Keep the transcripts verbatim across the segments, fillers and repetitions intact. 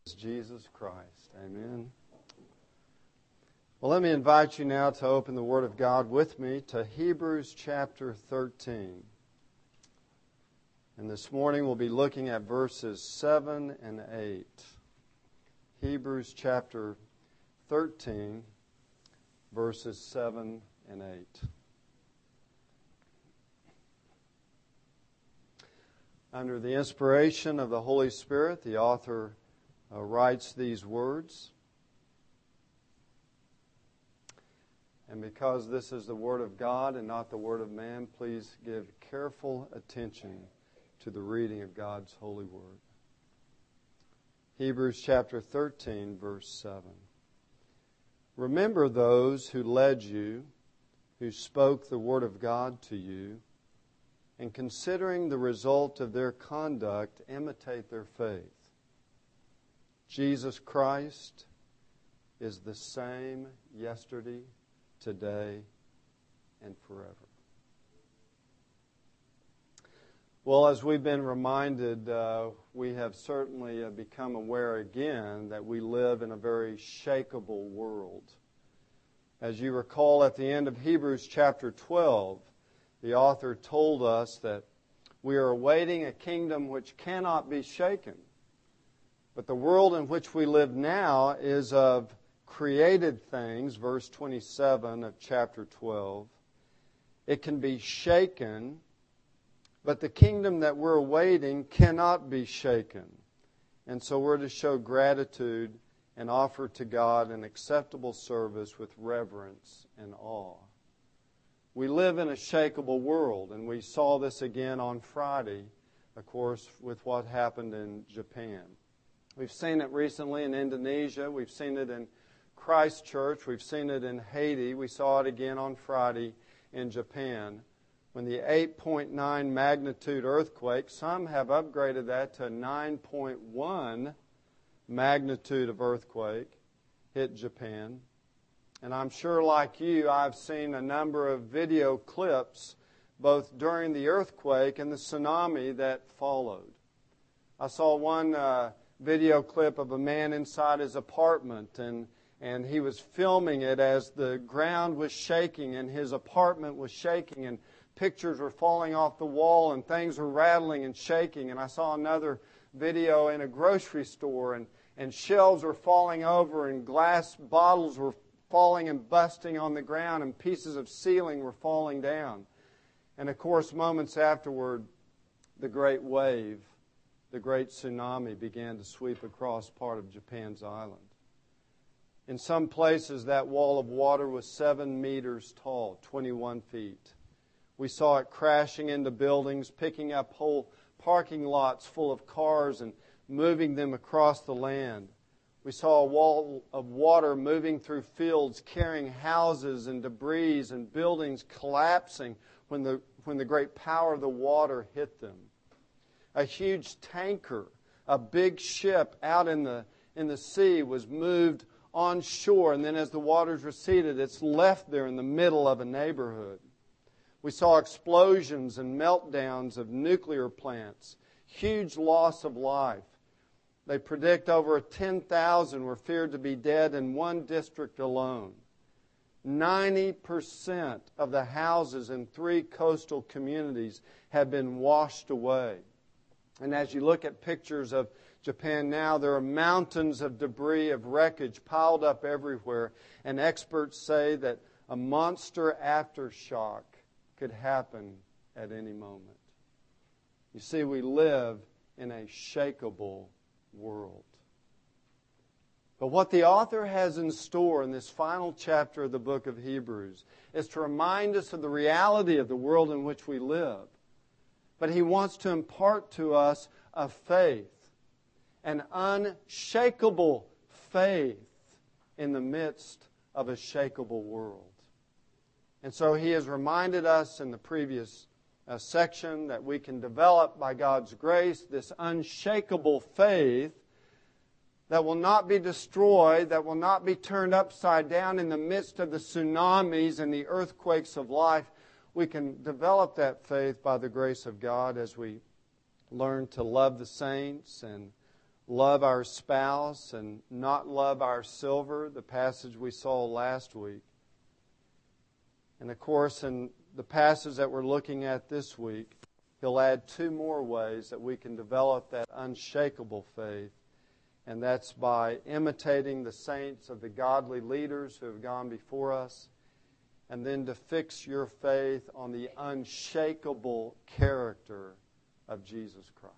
Jesus Christ. Amen. Well, let me invite you now to open the Word of God with me to Hebrews chapter thirteen. And this morning we'll be looking at verses seven and eight. Hebrews chapter thirteen, verses seven and eight. Under the inspiration of the Holy Spirit, the author uh, writes these words. And because this is the Word of God and not the Word of man, please give careful attention to the reading of God's holy Word. Hebrews chapter thirteen, verse seven. Remember those who led you, who spoke the Word of God to you, and considering the result of their conduct, imitate their faith. Jesus Christ is the same yesterday, today, and forever. Well, as we've been reminded, uh, we have certainly uh, become aware again that we live in a very shakable world. As you recall, at the end of Hebrews chapter twelve, the author told us that we are awaiting a kingdom which cannot be shaken. But the world in which we live now is of created things, verse twenty-seven of chapter twelve. It can be shaken, but the kingdom that we're awaiting cannot be shaken. And so we're to show gratitude and offer to God an acceptable service with reverence and awe. We live in a shakable world, and we saw this again on Friday, of course, with what happened in Japan. We've seen it recently in Indonesia. We've seen it in Christchurch. We've seen it in Haiti. We saw it again on Friday in Japan when the eight point nine magnitude earthquake, some have upgraded that to nine point one magnitude of earthquake, hit Japan. And I'm sure, like you, I've seen a number of video clips both during the earthquake and the tsunami that followed. I saw one uh, video clip of a man inside his apartment, and, and he was filming it as the ground was shaking and his apartment was shaking, and pictures were falling off the wall and things were rattling and shaking. And I saw another video in a grocery store, and, and shelves were falling over and glass bottles were falling and busting on the ground, and pieces of ceiling were falling down. And of course, moments afterward, the great wave, the great tsunami began to sweep across part of Japan's island. In some places, that wall of water was seven meters tall, twenty-one feet. We saw it crashing into buildings, picking up whole parking lots full of cars and moving them across the land. We saw a wall of water moving through fields, carrying houses and debris and buildings collapsing when the, when the great power of the water hit them. A huge tanker, a big ship out in the, in the sea was moved on shore, and then as the waters receded, it's left there in the middle of a neighborhood. We saw explosions and meltdowns of nuclear plants, huge loss of life. They predict over ten thousand were feared to be dead in one district alone. ninety percent of the houses in three coastal communities have been washed away. And as you look at pictures of Japan now, there are mountains of debris, of wreckage piled up everywhere. And experts say that a monster aftershock could happen at any moment. You see, we live in a shakable world. But what the author has in store in this final chapter of the book of Hebrews is to remind us of the reality of the world in which we live. But he wants to impart to us a faith, an unshakable faith in the midst of a shakable world. And so he has reminded us in the previous uh, section that we can develop by God's grace this unshakable faith that will not be destroyed, that will not be turned upside down in the midst of the tsunamis and the earthquakes of life. We can develop that faith by the grace of God as we learn to love the saints and love our spouse and not love our silver, the passage we saw last week. And of course, in the passage that we're looking at this week, he'll add two more ways that we can develop that unshakable faith. And that's by imitating the saints of the godly leaders who have gone before us, and then to fix your faith on the unshakable character of Jesus Christ.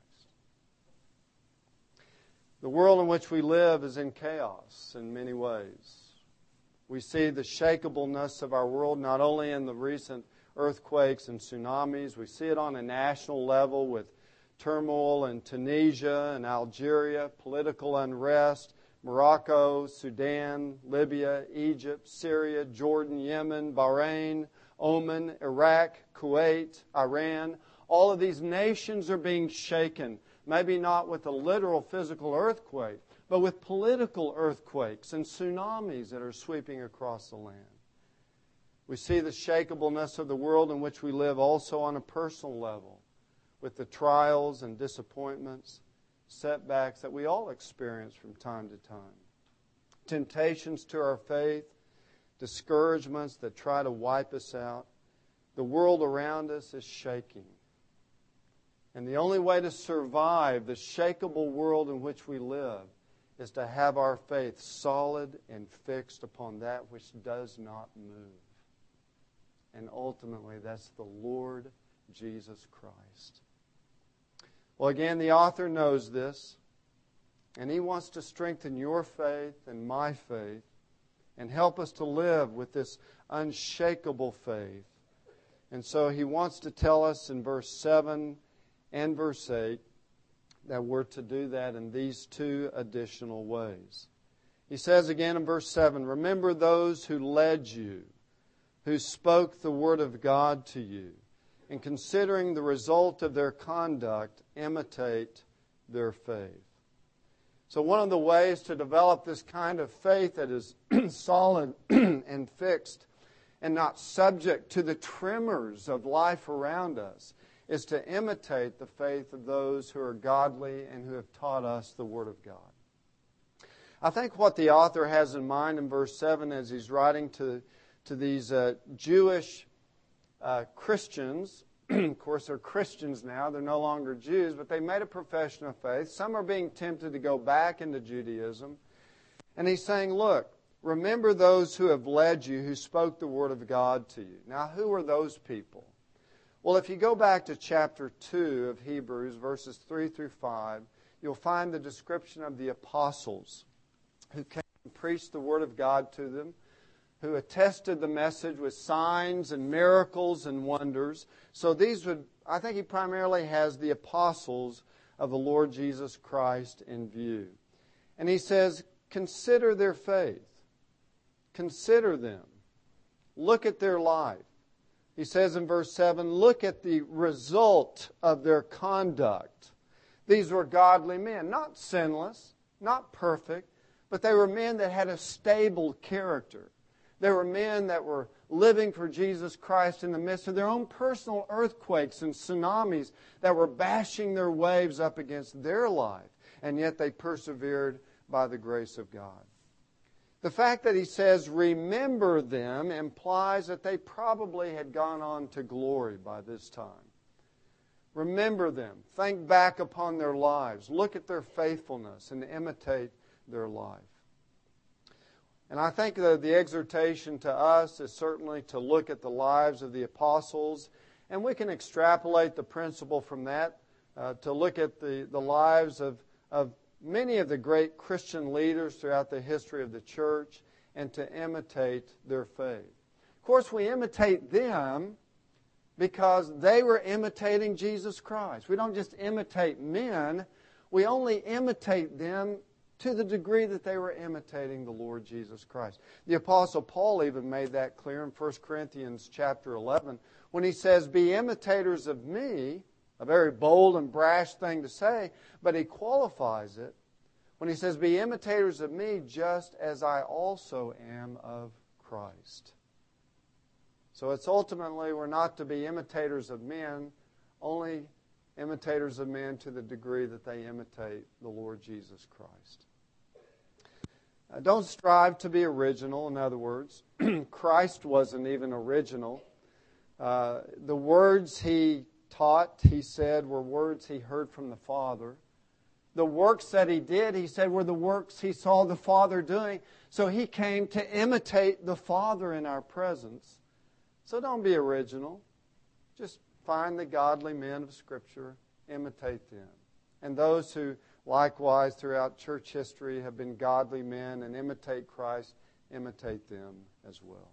The world in which we live is in chaos in many ways. We see the shakableness of our world not only in the recent earthquakes and tsunamis, we see it on a national level with turmoil in Tunisia and Algeria, political unrest, Morocco, Sudan, Libya, Egypt, Syria, Jordan, Yemen, Bahrain, Oman, Iraq, Kuwait, Iran. All of these nations are being shaken, maybe not with a literal physical earthquake, but with political earthquakes and tsunamis that are sweeping across the land. We see the shakableness of the world in which we live also on a personal level, with the trials and disappointments, setbacks that we all experience from time to time. Temptations to our faith, discouragements that try to wipe us out. The world around us is shaking. And the only way to survive the shakable world in which we live is to have our faith solid and fixed upon that which does not move. And ultimately, that's the Lord Jesus Christ. Well, again, the author knows this, and he wants to strengthen your faith and my faith and help us to live with this unshakable faith. And so he wants to tell us in verse seven and verse eight that we're to do that in these two additional ways. He says again in verse seven, "Remember those who led you, who spoke the word of God to you, and considering the result of their conduct, imitate their faith." So one of the ways to develop this kind of faith that is solid and fixed and not subject to the tremors of life around us is to imitate the faith of those who are godly and who have taught us the Word of God. I think what the author has in mind in verse seven as he's writing to, to these uh, Jewish uh, Christians, of course they're Christians now, they're no longer Jews, but they made a profession of faith. Some are being tempted to go back into Judaism. And he's saying, look, remember those who have led you, who spoke the Word of God to you. Now, who are those people? Well, if you go back to chapter two of Hebrews, verses three through five, you'll find the description of the apostles who came and preached the Word of God to them, who attested the message with signs and miracles and wonders. So these would, I think he primarily has the apostles of the Lord Jesus Christ in view. And he says, consider their faith. Consider them. Look at their life. He says in verse seven, look at the result of their conduct. These were godly men, not sinless, not perfect, but they were men that had a stable character. They were men that were living for Jesus Christ in the midst of their own personal earthquakes and tsunamis that were bashing their waves up against their life, and yet they persevered by the grace of God. The fact that he says, remember them, implies that they probably had gone on to glory by this time. Remember them. Think back upon their lives. Look at their faithfulness and imitate their life. And I think that the exhortation to us is certainly to look at the lives of the apostles, and we can extrapolate the principle from that uh, to look at the, the lives of, of many of the great Christian leaders throughout the history of the church and to imitate their faith. Of course, we imitate them because they were imitating Jesus Christ. We don't just imitate men. We only imitate them to the degree that they were imitating the Lord Jesus Christ. The Apostle Paul even made that clear in First Corinthians chapter eleven when he says, be imitators of me, a very bold and brash thing to say, but he qualifies it when he says, be imitators of me just as I also am of Christ. So it's ultimately we're not to be imitators of men, only imitators of men to the degree that they imitate the Lord Jesus Christ. Uh, don't strive to be original, in other words. Christ wasn't even original. Uh, the words He taught, He said, were words He heard from the Father. The works that He did, He said, were the works He saw the Father doing. So He came to imitate the Father in our presence. So don't be original. Just find the godly men of Scripture, imitate them. And those who likewise throughout church history have been godly men and imitate Christ, imitate them as well.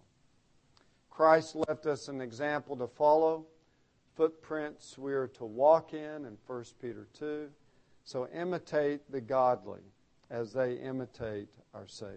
Christ left us an example to follow, footprints we are to walk in in First Peter two. So imitate the godly as they imitate our Savior.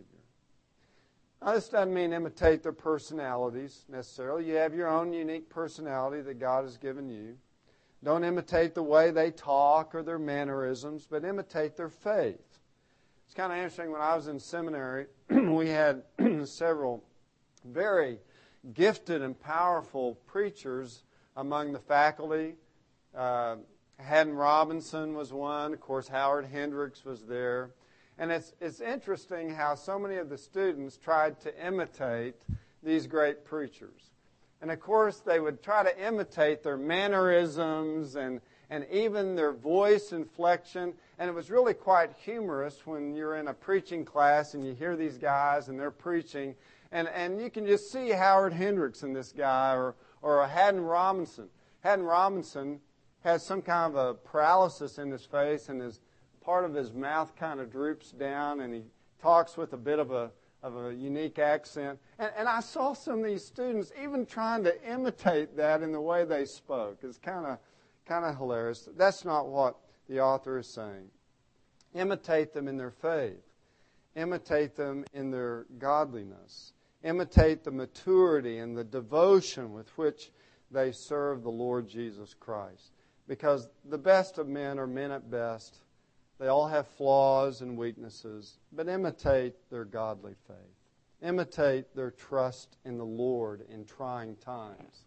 Now, this doesn't mean imitate their personalities necessarily. You have your own unique personality that God has given you. Don't imitate the way they talk or their mannerisms, but imitate their faith. It's kind of interesting. When I was in seminary, we had several very gifted and powerful preachers among the faculty. Uh, Haddon Robinson was one. Of course, Howard Hendricks was there. And it's it's interesting how so many of the students tried to imitate these great preachers. And of course, they would try to imitate their mannerisms and, and even their voice inflection. And it was really quite humorous when you're in a preaching class and you hear these guys and they're preaching. And, and you can just see Howard Hendricks in this guy or, or a Haddon Robinson. Haddon Robinson has some kind of a paralysis in his face, and his part of his mouth kind of droops down, and he talks with a bit of a of a unique accent. And, and I saw some of these students even trying to imitate that in the way they spoke. It's kind of kind of hilarious. That's not what the author is saying. Imitate them in their faith. Imitate them in their godliness. Imitate the maturity and the devotion with which they serve the Lord Jesus Christ. Because the best of men are men at best. They all have flaws and weaknesses, but imitate their godly faith. Imitate their trust in the Lord in trying times.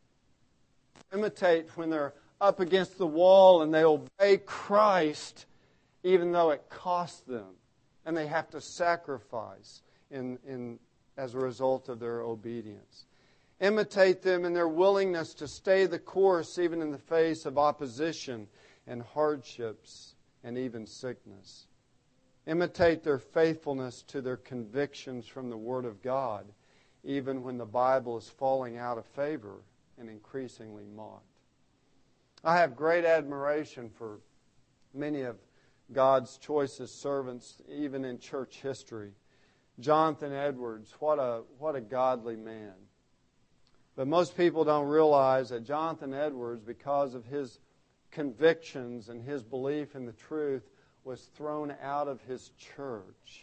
Imitate when they're up against the wall and they obey Christ even though it costs them and they have to sacrifice in, in, as a result of their obedience. Imitate them in their willingness to stay the course even in the face of opposition and hardships and even sickness. Imitate their faithfulness to their convictions from the Word of God even when the Bible is falling out of favor and increasingly mocked. I have great admiration for many of God's choicest servants even in church history. Jonathan Edwards, what a what a godly man. But most people don't realize that Jonathan Edwards, because of his convictions and his belief in the truth, was thrown out of his church.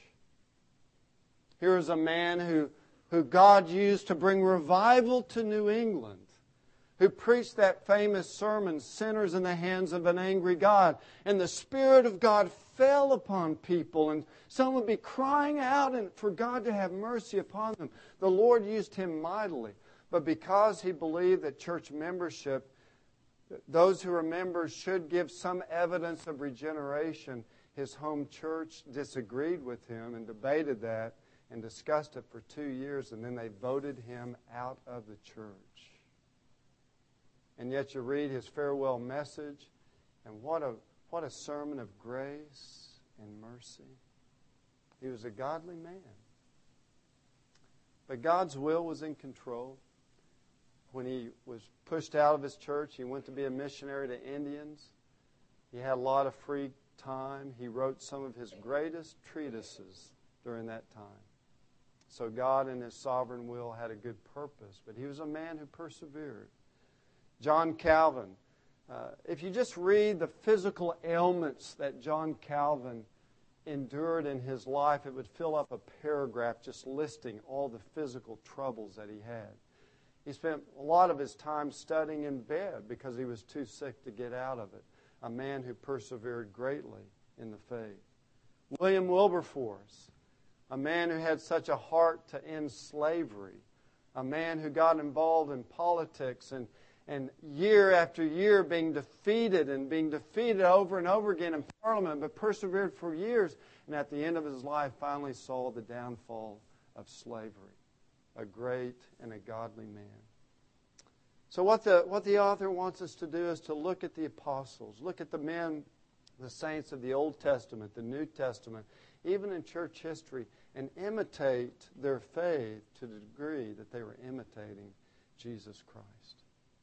Here is a man who, who God used to bring revival to New England, who preached that famous sermon, Sinners in the Hands of an Angry God. And the Spirit of God fell upon people, and some would be crying out and for God to have mercy upon them. The Lord used him mightily. But because he believed that church membership, those who are members should give some evidence of regeneration, his home church disagreed with him and debated that and discussed it for two years, and then they voted him out of the church. And yet you read his farewell message, and what a what a sermon of grace and mercy. He was a godly man. But God's will was in control. When he was pushed out of his church, he went to be a missionary to Indians. He had a lot of free time. He wrote some of his greatest treatises during that time. So God in his sovereign will had a good purpose, but he was a man who persevered. John Calvin, uh, if you just read the physical ailments that John Calvin endured in his life, it would fill up a paragraph just listing all the physical troubles that he had. He spent a lot of his time studying in bed because he was too sick to get out of it. A man who persevered greatly in the faith. William Wilberforce, a man who had such a heart to end slavery. A man who got involved in politics and, and year after year being defeated and being defeated over and over again in Parliament, but persevered for years, and at the end of his life finally saw the downfall of slavery. A great and a godly man. So what the, what the author wants us to do is to look at the apostles, look at the men, the saints of the Old Testament, the New Testament, even in church history, and imitate their faith to the degree that they were imitating Jesus Christ.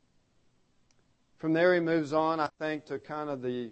From there he moves on, I think, to kind of the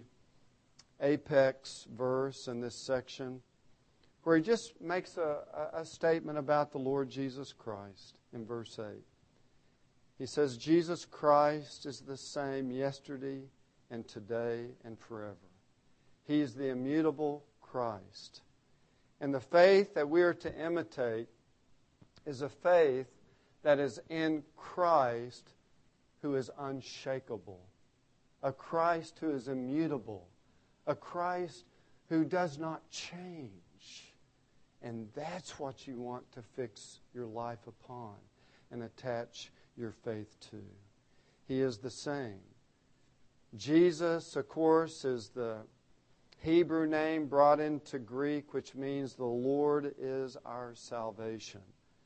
apex verse in this section, where he just makes a, a statement about the Lord Jesus Christ in verse eight. He says, Jesus Christ is the same yesterday and today and forever. He is the immutable Christ. And the faith that we are to imitate is a faith that is in Christ, who is unshakable, a Christ who is immutable, a Christ who does not change. And that's what you want to fix your life upon and attach your faith to. He is the same. Jesus, of course, is the Hebrew name brought into Greek, which means the Lord is our salvation.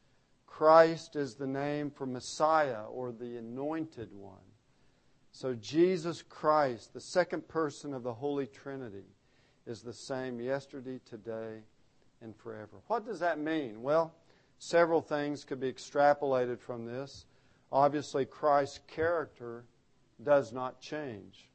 Christ is the name for Messiah, or the Anointed One. So Jesus Christ, the second person of the Holy Trinity, is the same yesterday, today, and forever. What does that mean? Well, several things could be extrapolated from this. Obviously, Christ's character does not change.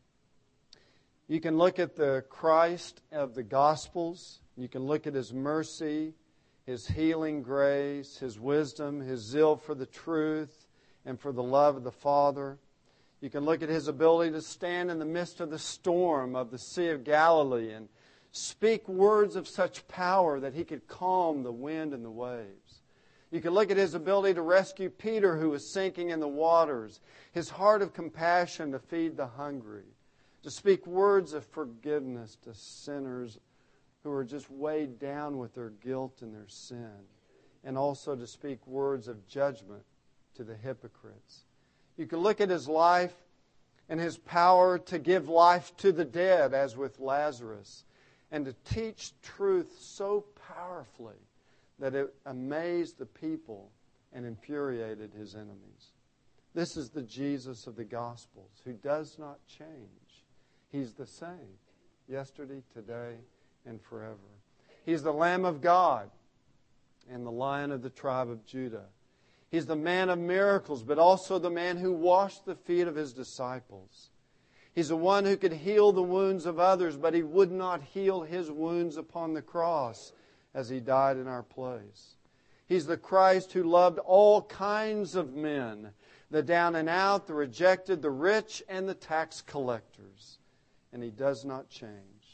You can look at the Christ of the Gospels. You can look at His mercy, His healing grace, His wisdom, His zeal for the truth and for the love of the Father. You can look at His ability to stand in the midst of the storm of the Sea of Galilee and speak words of such power that He could calm the wind and the waves. You can look at His ability to rescue Peter, who was sinking in the waters, His heart of compassion to feed the hungry, to speak words of forgiveness to sinners who are just weighed down with their guilt and their sin, and also to speak words of judgment to the hypocrites. You can look at His life and His power to give life to the dead, as with Lazarus, and to teach truth so powerfully that it amazed the people and infuriated His enemies. This is the Jesus of the Gospels, who does not change. He's the same, yesterday, today, and forever. He's the Lamb of God and the Lion of the tribe of Judah. He's the man of miracles, but also the man who washed the feet of His disciples. He's the one who could heal the wounds of others, but He would not heal His wounds upon the cross as He died in our place. He's the Christ who loved all kinds of men, the down and out, the rejected, the rich, and the tax collectors. And He does not change.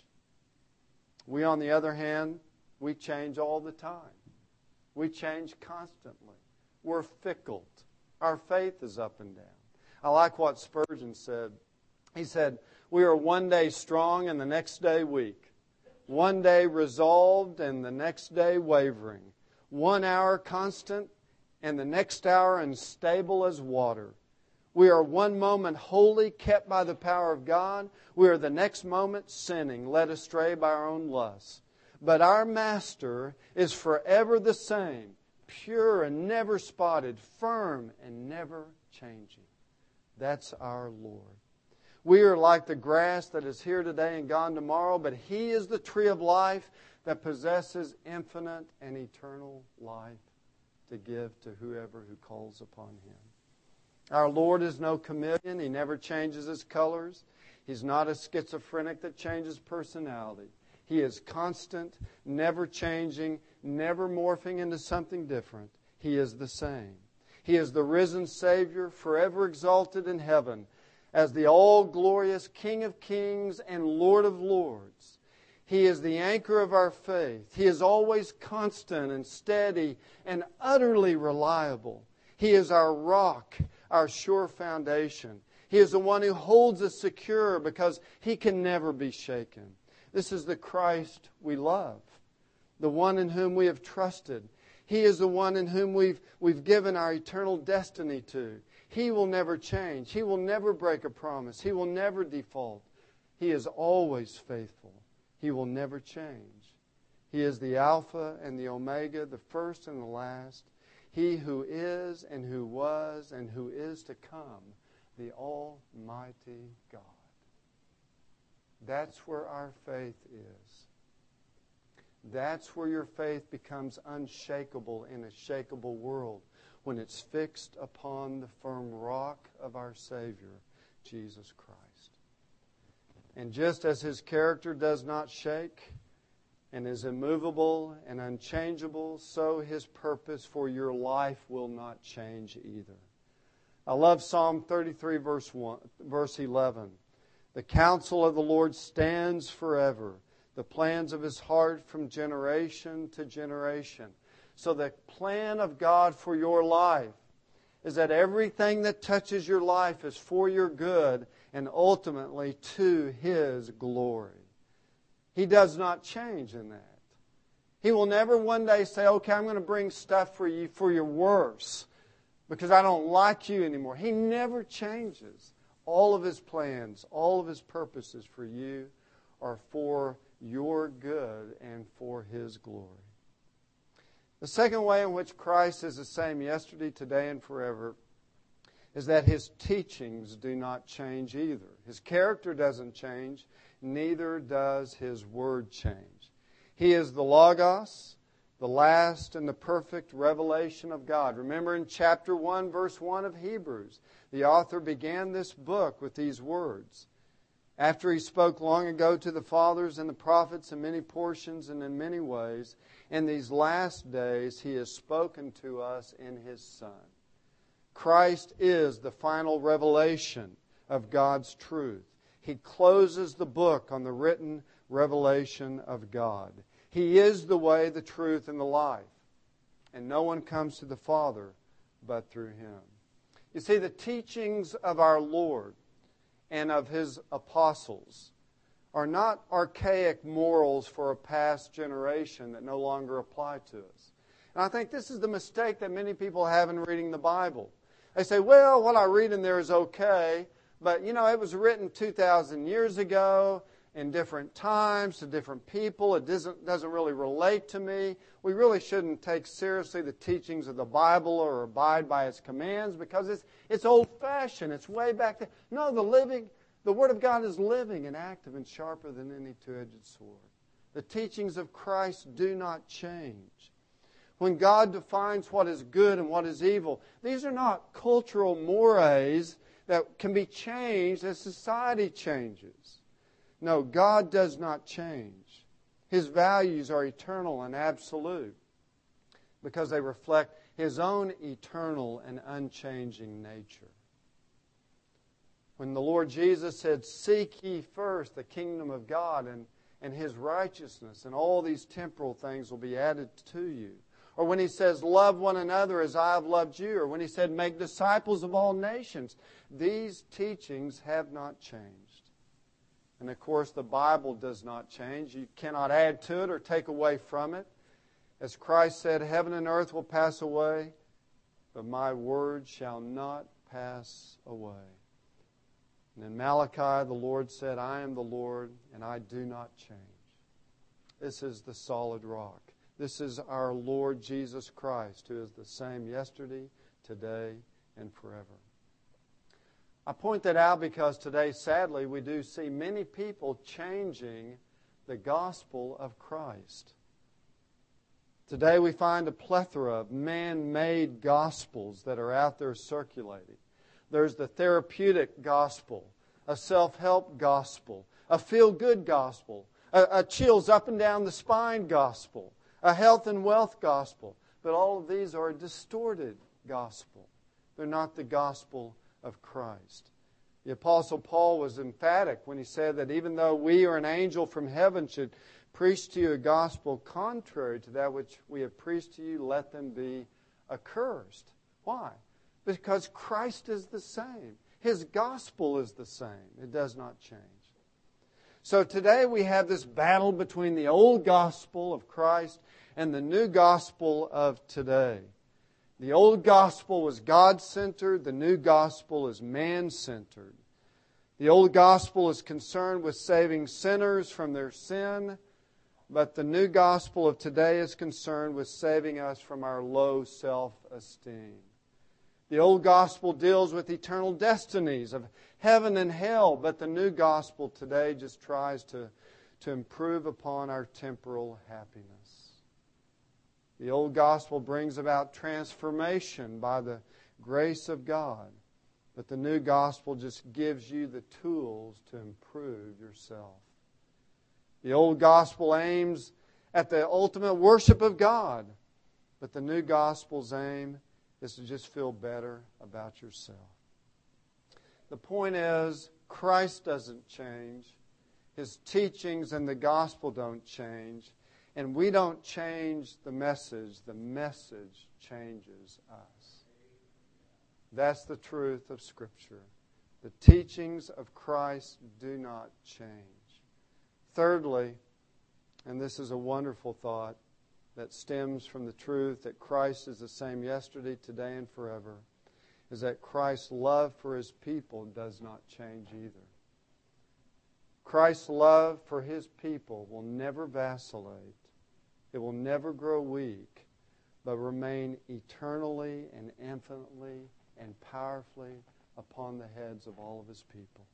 We, on the other hand, we change all the time. We change constantly. We're fickle. Our faith is up and down. I like what Spurgeon said. He said, we are one day strong and the next day weak. One day resolved and the next day wavering. One hour constant and the next hour unstable as water. We are one moment wholly kept by the power of God. We are the next moment sinning, led astray by our own lusts. But our Master is forever the same, pure and never spotted, firm and never changing. That's our Lord. We are like the grass that is here today and gone tomorrow, but He is the tree of life that possesses infinite and eternal life to give to whoever who calls upon Him. Our Lord is no chameleon. He never changes His colors. He's not a schizophrenic that changes personality. He is constant, never changing, never morphing into something different. He is the same. He is the risen Savior, forever exalted in heaven, as the all-glorious King of kings and Lord of lords. He is the anchor of our faith. He is always constant and steady and utterly reliable. He is our rock, our sure foundation. He is the one who holds us secure because He can never be shaken. This is the Christ we love, the one in whom we have trusted. He is the one in whom we've, we've given our eternal destiny to. He will never change. He will never break a promise. He will never default. He is always faithful. He will never change. He is the Alpha and the Omega, the first and the last. He who is and who was and who is to come, the Almighty God. That's where our faith is. That's where your faith becomes unshakable in a shakeable world, when it's fixed upon the firm rock of our Savior, Jesus Christ. And just as His character does not shake and is immovable and unchangeable, so His purpose for your life will not change either. I love Psalm thirty-three, verse one, verse eleven. The counsel of the Lord stands forever, the plans of His heart from generation to generation. So the plan of God for your life is that everything that touches your life is for your good and ultimately to His glory. He does not change in that. He will never one day say, okay, I'm going to bring stuff for you for your worse because I don't like you anymore. He never changes. All of His plans, all of His purposes for you are for your good and for His glory. The second way in which Christ is the same yesterday, today, and forever is that His teachings do not change either. His character doesn't change, neither does His word change. He is the Logos, the last and the perfect revelation of God. Remember in chapter one, verse one of Hebrews, the author began this book with these words. After He spoke long ago to the fathers and the prophets in many portions and in many ways, in these last days He has spoken to us in His Son. Christ is the final revelation of God's truth. He closes the book on the written revelation of God. He is the way, the truth, and the life. And no one comes to the Father but through Him. You see, the teachings of our Lord and of His apostles are not archaic morals for a past generation that no longer apply to us. And I think this is the mistake that many people have in reading the Bible. They say, well, what I read in there is okay, but, you know, it was written two thousand years ago in different times to different people. It doesn't, doesn't really relate to me. We really shouldn't take seriously the teachings of the Bible or abide by its commands because it's, it's old-fashioned. It's way back there. No, the living... The Word of God is living and active and sharper than any two-edged sword. The teachings of Christ do not change. When God defines what is good and what is evil, these are not cultural mores that can be changed as society changes. No, God does not change. His values are eternal and absolute because they reflect His own eternal and unchanging nature. When the Lord Jesus said, seek ye first the kingdom of God and, and His righteousness, and all these temporal things will be added to you. Or when He says, love one another as I have loved you. Or when He said, make disciples of all nations. These teachings have not changed. And of course, the Bible does not change. You cannot add to it or take away from it. As Christ said, heaven and earth will pass away, but my word shall not pass away. And in Malachi, the Lord said, I am the Lord, and I do not change. This is the solid rock. This is our Lord Jesus Christ, who is the same yesterday, today, and forever. I point that out because today, sadly, we do see many people changing the gospel of Christ. Today we find a plethora of man-made gospels that are out there circulating. There's the therapeutic gospel, a self-help gospel, a feel-good gospel, a, a chills up and down the spine gospel, a health and wealth gospel. But all of these are a distorted gospel. They're not the gospel of Christ. The Apostle Paul was emphatic when he said that even though we or an angel from heaven should preach to you a gospel contrary to that which we have preached to you, let them be accursed. Why? Because Christ is the same. His gospel is the same. It does not change. So today we have this battle between the old gospel of Christ and the new gospel of today. The old gospel was God-centered. The new gospel is man-centered. The old gospel is concerned with saving sinners from their sin, but the new gospel of today is concerned with saving us from our low self-esteem. The old gospel deals with eternal destinies of heaven and hell, but the new gospel today just tries to, to improve upon our temporal happiness. The old gospel brings about transformation by the grace of God, but the new gospel just gives you the tools to improve yourself. The old gospel aims at the ultimate worship of God, but the new gospel's aim is to just feel better about yourself. The point is, Christ doesn't change. His teachings and the gospel don't change. And we don't change the message. The message changes us. That's the truth of Scripture. The teachings of Christ do not change. Thirdly, and this is a wonderful thought that stems from the truth that Christ is the same yesterday, today, and forever, is that Christ's love for His people does not change either. Christ's love for His people will never vacillate. It will never grow weak, but remain eternally and infinitely and powerfully upon the heads of all of His people.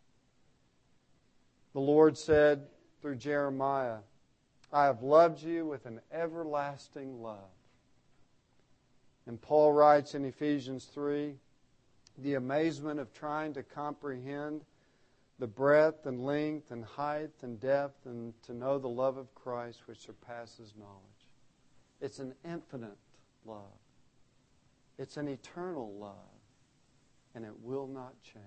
The Lord said through Jeremiah, I have loved you with an everlasting love. And Paul writes in Ephesians three, the amazement of trying to comprehend the breadth and length and height and depth and to know the love of Christ which surpasses knowledge. It's an infinite love. It's an eternal love. And it will not change.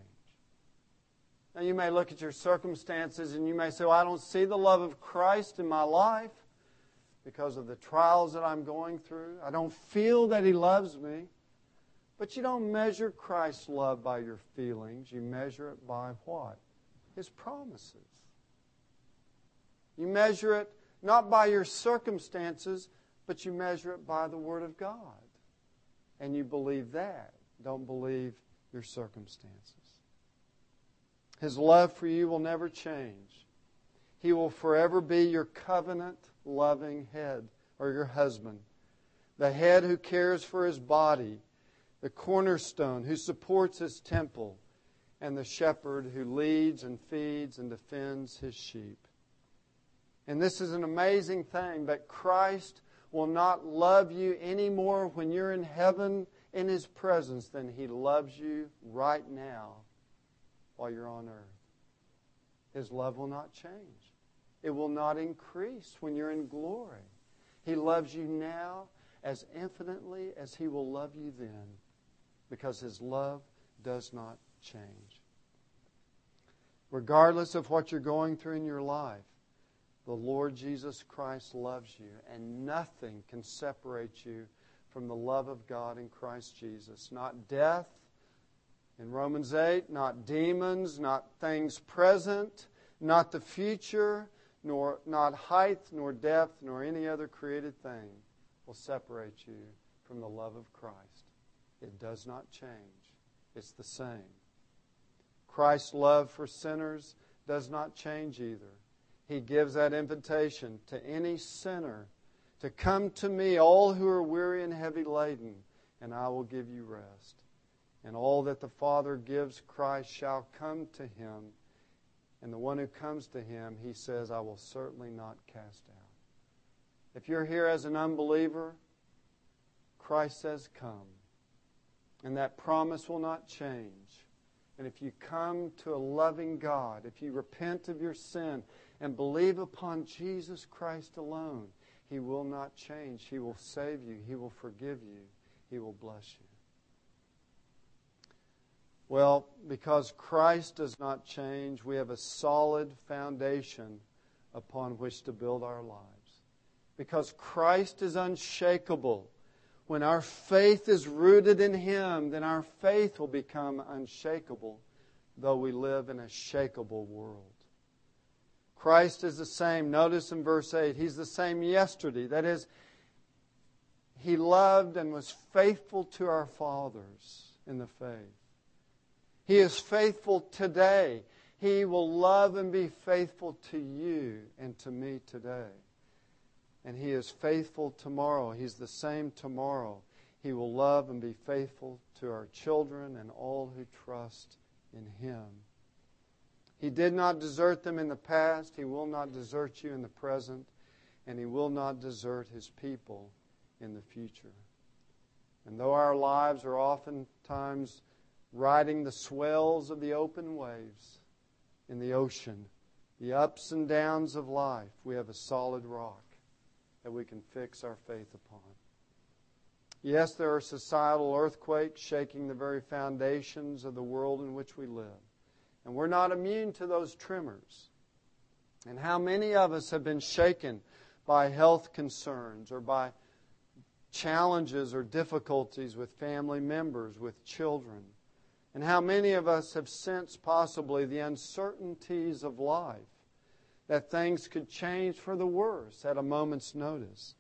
Now you may look at your circumstances and you may say, well, I don't see the love of Christ in my life because of the trials that I'm going through. I don't feel that He loves me. But you don't measure Christ's love by your feelings. You measure it by what? His promises. You measure it not by your circumstances, but you measure it by the Word of God. And you believe that. Don't believe your circumstances. His love for you will never change. He will forever be your covenant-loving head or your husband. The head who cares for His body, the cornerstone who supports His temple, and the shepherd who leads and feeds and defends His sheep. And this is an amazing thing, but Christ will not love you any more when you're in heaven in His presence than He loves you right now while you're on earth. His love will not change. It will not increase when you're in glory. He loves you now as infinitely as He will love you then, because His love does not change. Regardless of what you're going through in your life, the Lord Jesus Christ loves you, and nothing can separate you from the love of God in Christ Jesus. Not death in Romans eight, not demons, not things present, not the future, nor not height, nor depth, nor any other created thing will separate you from the love of Christ. It does not change. It's the same. Christ's love for sinners does not change either. He gives that invitation to any sinner to come to me, all who are weary and heavy laden, and I will give you rest. And all that the Father gives Christ shall come to Him. And the one who comes to Him, He says, I will certainly not cast out. If you're here as an unbeliever, Christ says, come. And that promise will not change. And if you come to a loving God, if you repent of your sin and believe upon Jesus Christ alone, He will not change. He will save you. He will forgive you. He will bless you. Well, because Christ does not change, we have a solid foundation upon which to build our lives. Because Christ is unshakable. When our faith is rooted in Him, then our faith will become unshakable, though we live in a shakeable world. Christ is the same. Notice in verse eight, He's the same yesterday. That is, He loved and was faithful to our fathers in the faith. He is faithful today. He will love and be faithful to you and to me today. And He is faithful tomorrow. He's the same tomorrow. He will love and be faithful to our children and all who trust in Him. He did not desert them in the past. He will not desert you in the present. And He will not desert His people in the future. And though our lives are oftentimes riding the swells of the open waves in the ocean, the ups and downs of life, we have a solid rock that we can fix our faith upon. Yes, there are societal earthquakes shaking the very foundations of the world in which we live. And we're not immune to those tremors. And how many of us have been shaken by health concerns or by challenges or difficulties with family members, with children? And how many of us have sensed possibly the uncertainties of life, that things could change for the worse at a moment's notice?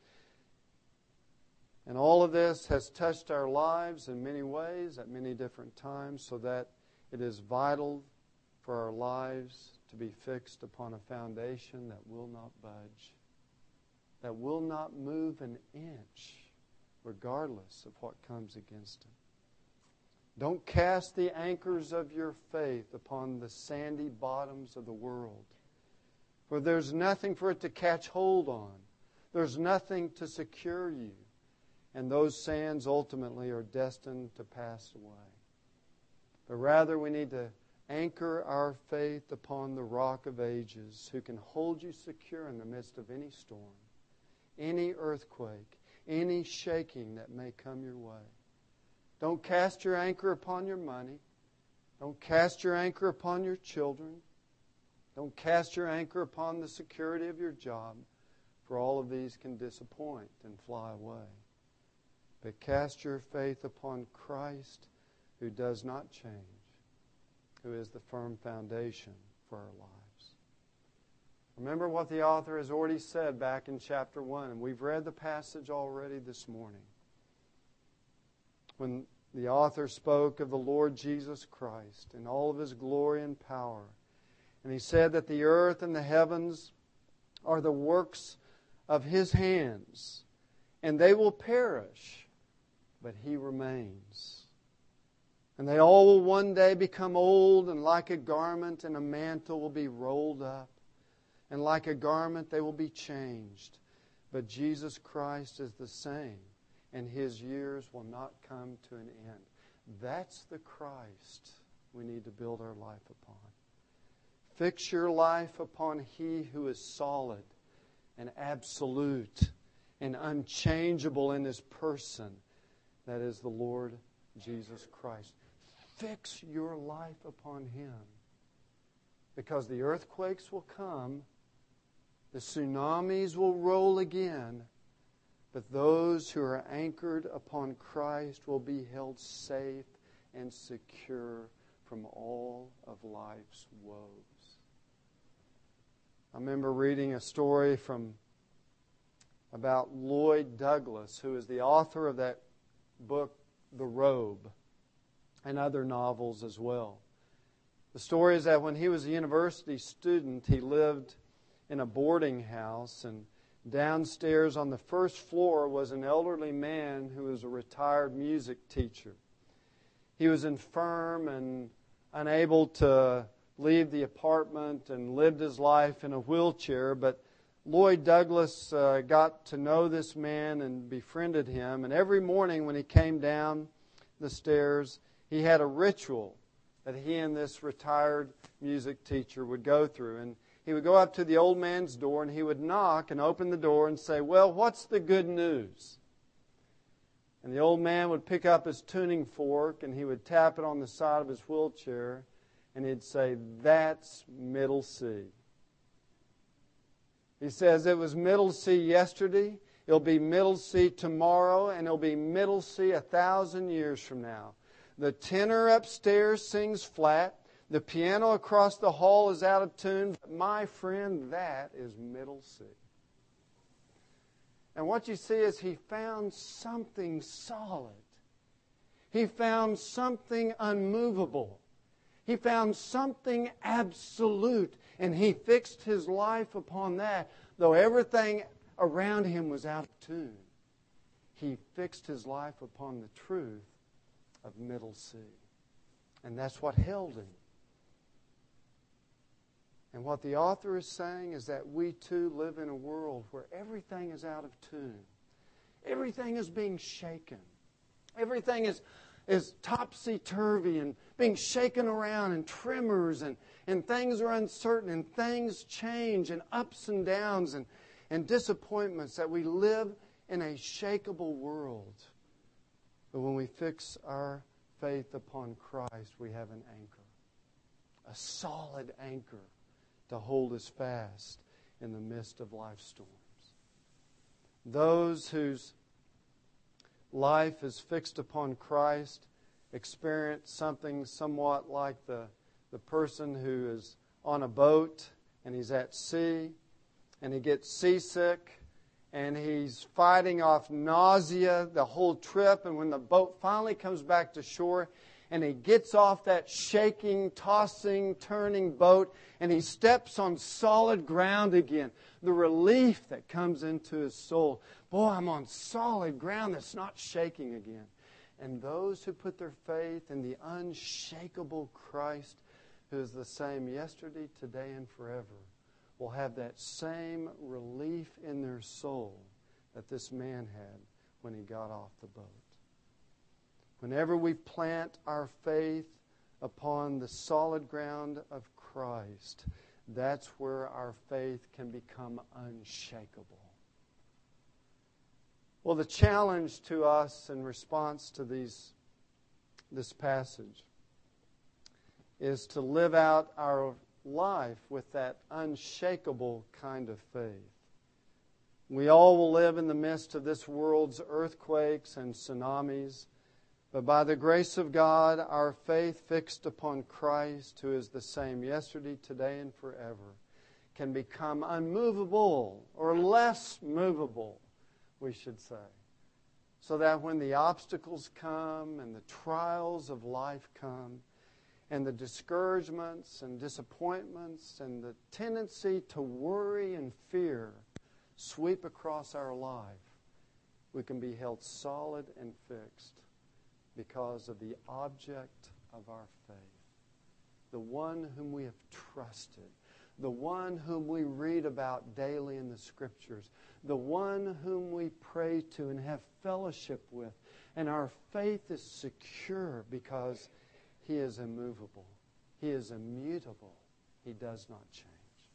And all of this has touched our lives in many ways at many different times, so that it is vital for our lives to be fixed upon a foundation that will not budge, that will not move an inch, regardless of what comes against it. Don't cast the anchors of your faith upon the sandy bottoms of the world, for there's nothing for it to catch hold on. There's nothing to secure you. And those sands ultimately are destined to pass away. But rather we need to anchor our faith upon the Rock of Ages, who can hold you secure in the midst of any storm, any earthquake, any shaking that may come your way. Don't cast your anchor upon your money. Don't cast your anchor upon your children. Don't cast your anchor upon the security of your job, for all of these can disappoint and fly away. But cast your faith upon Christ, who does not change, who is the firm foundation for our lives. Remember what the author has already said back in chapter one, and we've read the passage already this morning. When the author spoke of the Lord Jesus Christ in all of His glory and power, and he said that the earth and the heavens are the works of His hands, and they will perish, but He remains. And they all will one day become old, and like a garment and a mantle will be rolled up, and like a garment they will be changed. But Jesus Christ is the same, and His years will not come to an end. That's the Christ we need to build our life upon. Fix your life upon He who is solid and absolute and unchangeable in His person. That is the Lord Jesus Christ. Fix your life upon Him, because the earthquakes will come, the tsunamis will roll again, but those who are anchored upon Christ will be held safe and secure from all of life's woes. I remember reading a story from about Lloyd Douglas, who is the author of that book, The Robe, and other novels as well. The story is that when he was a university student, he lived in a boarding house, and downstairs on the first floor was an elderly man who was a retired music teacher. He was infirm and unable to leave the apartment and lived his life in a wheelchair, but Lloyd Douglas uh, got to know this man and befriended him, and every morning when he came down the stairs, he had a ritual that he and this retired music teacher would go through. And he would go up to the old man's door, and he would knock and open the door and say, "Well, what's the good news?" And the old man would pick up his tuning fork, and he would tap it on the side of his wheelchair, and he'd say, "That's middle C." He says, "It was middle C yesterday, it'll be middle C tomorrow, and it'll be middle C a thousand years from now. The tenor upstairs sings flat, the piano across the hall is out of tune, but my friend, that is middle C." And what you see is he found something solid. He found something unmovable. He found something absolute, and he fixed his life upon that. Though everything around him was out of tune, he fixed his life upon the truth of Middle Sea. And that's what held him. And what the author is saying is that we too live in a world where everything is out of tune. Everything is being shaken. Everything is, is topsy-turvy and being shaken around, and tremors, and, and things are uncertain, and things change, and ups and downs, and, and disappointments, that we live in a shakeable world. But when we fix our faith upon Christ, we have an anchor, a solid anchor to hold us fast in the midst of life's storms. Those whose life is fixed upon Christ experience something somewhat like the, the person who is on a boat and he's at sea and he gets seasick and he's fighting off nausea the whole trip, and when the boat finally comes back to shore and he gets off that shaking, tossing, turning boat, and he steps on solid ground again. The relief that comes into his soul. Boy, I'm on solid ground that's not shaking again. And those who put their faith in the unshakable Christ, who is the same yesterday, today, and forever, will have that same relief in their soul that this man had when he got off the boat. Whenever we plant our faith upon the solid ground of Christ, that's where our faith can become unshakable. Well, the challenge to us in response to these, this passage is to live out our life with that unshakable kind of faith. We all will live in the midst of this world's earthquakes and tsunamis, but by the grace of God, our faith fixed upon Christ, who is the same yesterday, today, and forever, can become unmovable, or less movable, we should say. So that when the obstacles come and the trials of life come, and the discouragements and disappointments and the tendency to worry and fear sweep across our life, we can be held solid and fixed because of the object of our faith, the one whom we have trusted, the one whom we read about daily in the Scriptures, the one whom we pray to and have fellowship with. And our faith is secure because He is immovable. He is immutable. He does not change.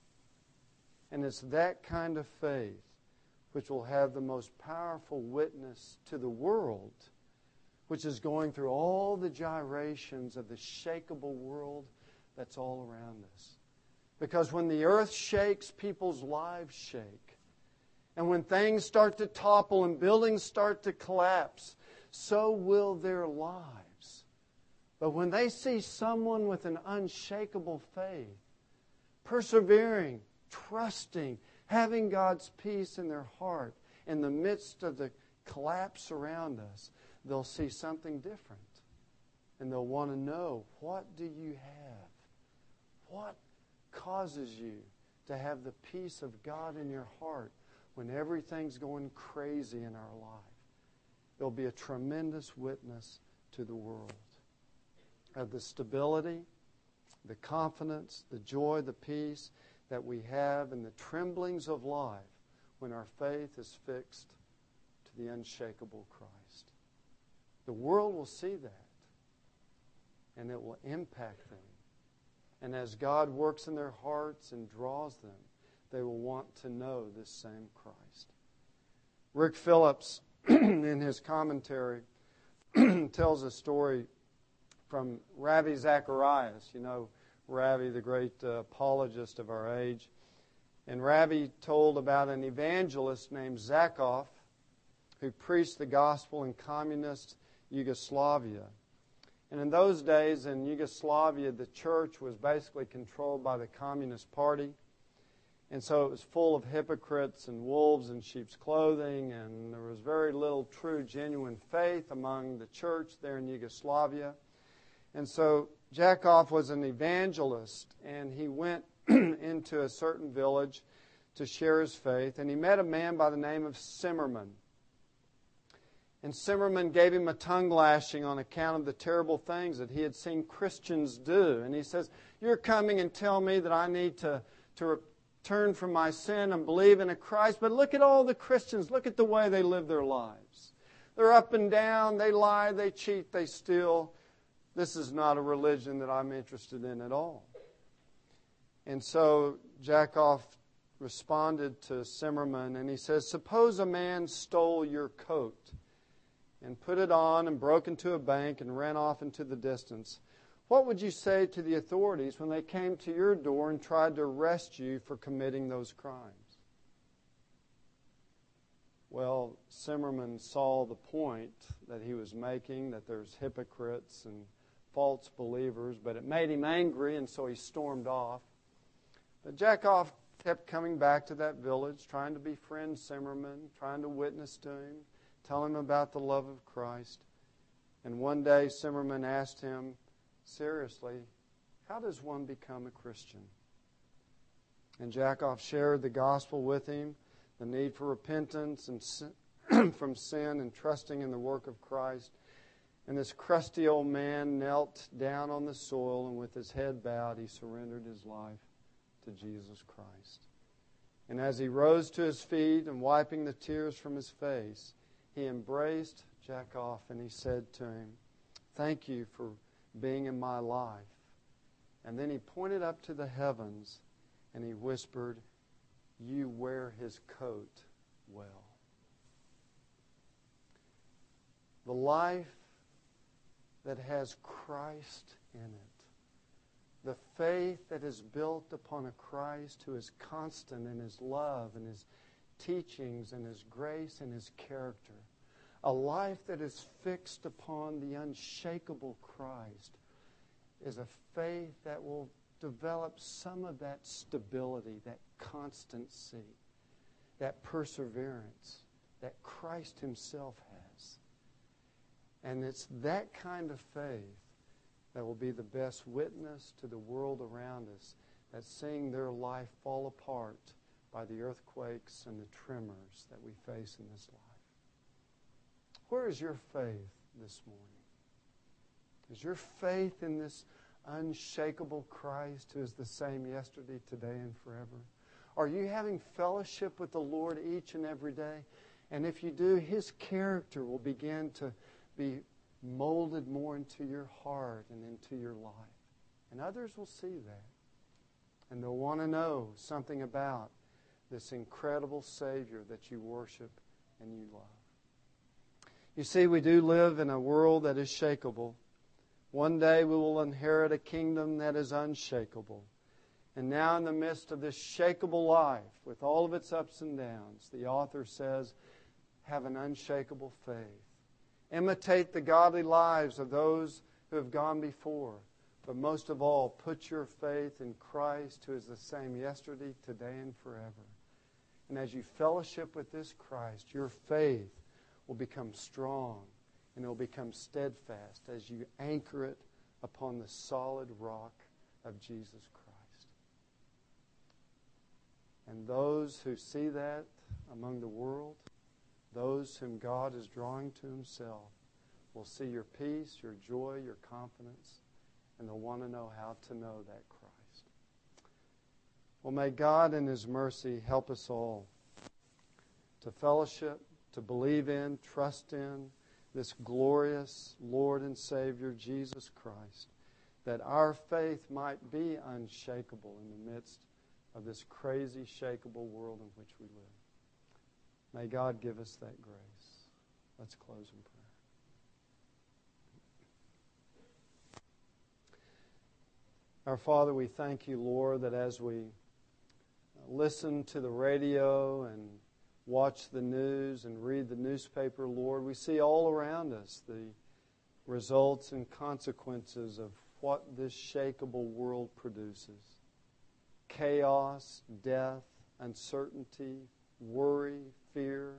And it's that kind of faith which will have the most powerful witness to the world, which is going through all the gyrations of the shakeable world that's all around us. Because when the earth shakes, people's lives shake. And when things start to topple and buildings start to collapse, so will their lives. But when they see someone with an unshakable faith, persevering, trusting, having God's peace in their heart in the midst of the collapse around us, they'll see something different. And they'll want to know, what do you have? What causes you to have the peace of God in your heart when everything's going crazy in our life? It'll be a tremendous witness to the world of the stability, the confidence, the joy, the peace that we have in the tremblings of life when our faith is fixed to the unshakable Christ. The world will see that, and it will impact them. And as God works in their hearts and draws them, they will want to know this same Christ. Rick Phillips, in his commentary, tells a story from Ravi Zacharias. You know Ravi, the great uh, apologist of our age. And Ravi told about an evangelist named Zakov who preached the gospel in communist Yugoslavia. And in those days in Yugoslavia, the church was basically controlled by the Communist Party. And so it was full of hypocrites and wolves in sheep's clothing, and there was very little true, genuine faith among the church there in Yugoslavia. And so Jakov was an evangelist, and he went into a certain village to share his faith, and he met a man by the name of Simmerman. And Simmerman gave him a tongue lashing on account of the terrible things that he had seen Christians do. And he says, "You're coming and tell me that I need to, to turn from my sin and believe in a Christ, but look at all the Christians. Look at the way they live their lives. They're up and down. They lie. They cheat. They steal. This is not a religion that I'm interested in at all." And so Jakov responded to Simmerman, and he says, "Suppose a man stole your coat and put it on and broke into a bank and ran off into the distance. What would you say to the authorities when they came to your door and tried to arrest you for committing those crimes?" Well, Simmerman saw the point that he was making, that there's hypocrites and false believers, but it made him angry, and so he stormed off. But Jakov kept coming back to that village, trying to befriend Simmerman, trying to witness to him, tell him about the love of Christ. And one day Simmerman asked him, seriously, how does one become a Christian? And Jakov shared the gospel with him, the need for repentance and sin, from sin and trusting in the work of Christ. And this crusty old man knelt down on the soil, and with his head bowed, he surrendered his life to Jesus Christ. And as he rose to his feet and wiping the tears from his face, he embraced Jakov and he said to him, "Thank you for being in my life." And then he pointed up to the heavens and he whispered, "You wear his coat well." The life that has Christ in it, the faith that is built upon a Christ who is constant in His love and His teachings and His grace and His character, a life that is fixed upon the unshakable Christ, is a faith that will develop some of that stability, that constancy, that perseverance that Christ Himself has. And it's that kind of faith that will be the best witness to the world around us, that's seeing their life fall apart by the earthquakes and the tremors that we face in this life. Where is your faith this morning? Is your faith in this unshakable Christ who is the same yesterday, today, and forever? Are you having fellowship with the Lord each and every day? And if you do, His character will begin to be molded more into your heart and into your life. And others will see that. And they'll want to know something about this incredible Savior that you worship and you love. You see, we do live in a world that is shakeable. One day we will inherit a kingdom that is unshakable. And now in the midst of this shakeable life, with all of its ups and downs, the author says, have an unshakable faith. Imitate the godly lives of those who have gone before. But most of all, put your faith in Christ, who is the same yesterday, today, and forever. And as you fellowship with this Christ, your faith will become strong and it will become steadfast as you anchor it upon the solid rock of Jesus Christ. And those who see that among the world, those whom God is drawing to Himself, will see your peace, your joy, your confidence, and they'll want to know how to know that Christ. Well, may God in His mercy help us all to fellowship, to believe in, trust in this glorious Lord and Savior, Jesus Christ, that our faith might be unshakable in the midst of this crazy, shakeable world in which we live. May God give us that grace. Let's close in prayer. Our Father, we thank You, Lord, that as we listen to the radio and watch the news and read the newspaper, Lord, we see all around us the results and consequences of what this shakeable world produces. Chaos, death, uncertainty, worry, fear,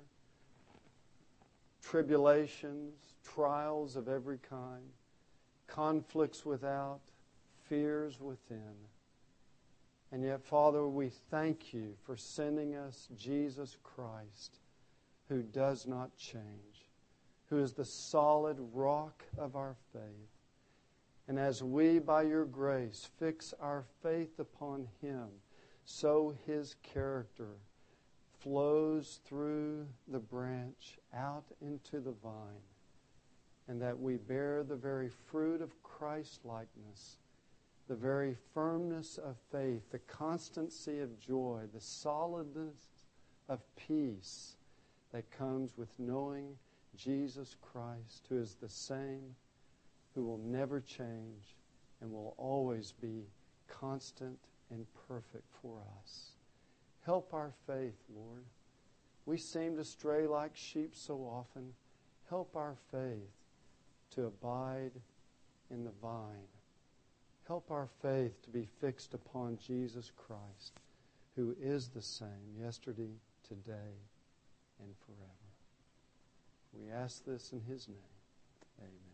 tribulations, trials of every kind, conflicts without, fears within. And yet, Father, we thank you for sending us Jesus Christ, who does not change, who is the solid rock of our faith. And as we, by your grace, fix our faith upon Him, so His character flows through the branch out into the vine, and that we bear the very fruit of Christ-likeness, the very firmness of faith, the constancy of joy, the solidness of peace that comes with knowing Jesus Christ, who is the same, who will never change and will always be constant and perfect for us. Help our faith, Lord. We seem to stray like sheep so often. Help our faith to abide in the vine. Help our faith to be fixed upon Jesus Christ, who is the same yesterday, today, and forever. We ask this in His name. Amen.